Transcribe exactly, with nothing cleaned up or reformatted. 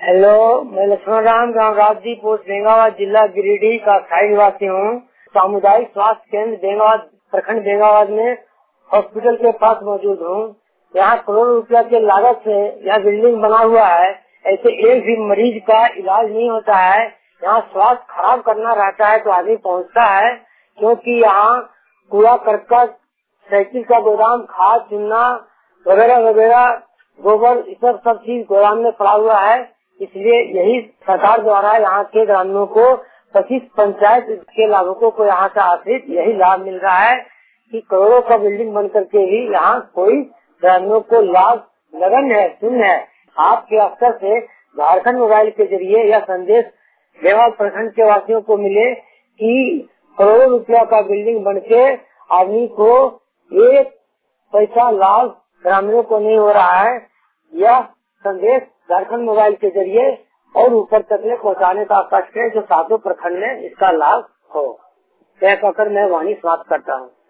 Hello, मैं लक्ष्मण राम गाँव राजदी post Bengabad जिला गिरिडीह का स्थायी निवासी हूँ। सामुदायिक स्वास्थ्य केंद्र बेंगाबाद प्रखंड बेंगाबाद में हॉस्पिटल के पास मौजूद हूँ। यहाँ करोड़ रुपया के लागत से यह बिल्डिंग बना हुआ है। ऐसे एक भी मरीज का इलाज नहीं होता है। यहाँ स्वास्थ्य खराब करना रहता है तो आदमी पहुँचता है, क्योंकि यहाँ कूड़ा करकट, साइकिल का गोदाम, खाद चुनना वगैरह वगैरह, गोबर, सब सब चीज गोदाम में पड़ा हुआ है। इसलिए यही सरकार द्वारा यहाँ के ग्रामीणों को, पच्चीस पंचायत के लाभुकों को यहाँ से आश्रित यही लाभ मिल रहा है कि करोड़ों का बिल्डिंग बन करके भी यहाँ कोई ग्रामीणों को लाभ नगण्य है, शून्य है। आपके स्तर से झारखंड मोबाइल के जरिए यह संदेश बेंगाबाद प्रखंड के वासियों को मिले कि करोड़ों रुपया का बिल्डिंग बन के आदमी को एक पैसा लाभ ग्रामीणों को नहीं हो रहा है। यह संदेश झारखंड मोबाइल के जरिए और ऊपर तक ले पहुँचाने का कष्ट है, जो सातों प्रखंड में इसका लाभ हो। कहकर मैं वाणी समाप्त करता हूँ।